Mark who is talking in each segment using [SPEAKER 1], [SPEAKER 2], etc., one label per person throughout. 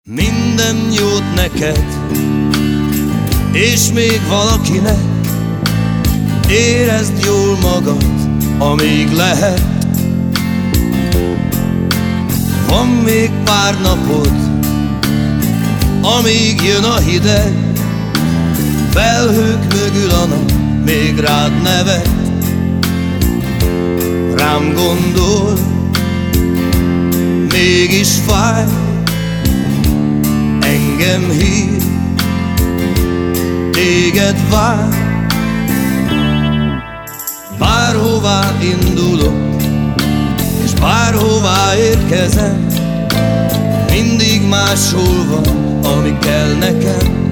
[SPEAKER 1] Minden jót neked, és még valakinek. Érezd jól magad, amíg lehet. Van még pár napod, amíg jön a hideg. Felhők mögül a nap még rád nevet. Rám gondol, mégis fáj. Engem hív, téged vár. Bárhová indulok, és bárhová érkezem, mindig máshol van, ami kell nekem.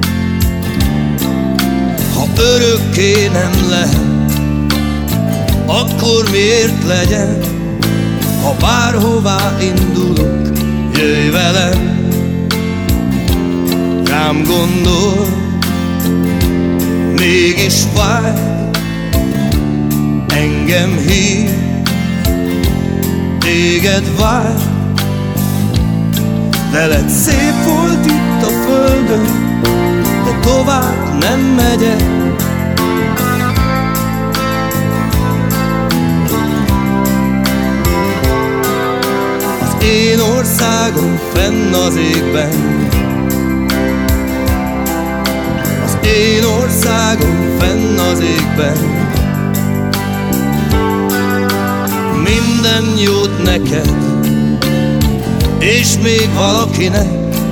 [SPEAKER 1] Ha örökké nem lehet, akkor miért legyen? Ha bárhová indulok, jöjj velem. Rám gondol, mégis fáj. Engem hív, téged vár. Veled szép volt itt a földön, de tovább nem megyek. Az én országom fenn az égben. Az én országom fenn az égben. Minden jót neked, és még valakinek.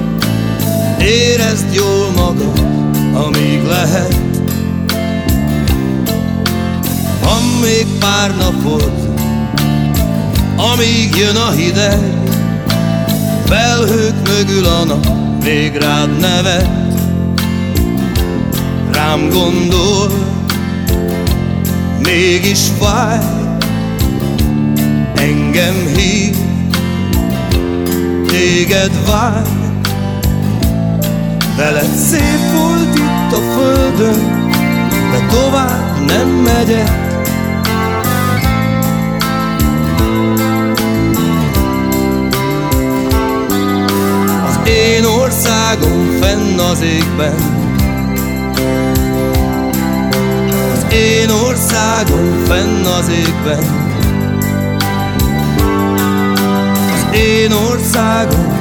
[SPEAKER 1] Érezd jól magad, amíg lehet. Van még pár napod, amíg jön a hideg. Felhők mögül a nap még rád nevet. Rám gondol, mégis fáj. Engem hív, téged vár. Veled szép volt itt a földön, de tovább nem megyek. Az én országom fenn az égben. Az én országom fenn az égben. Én országom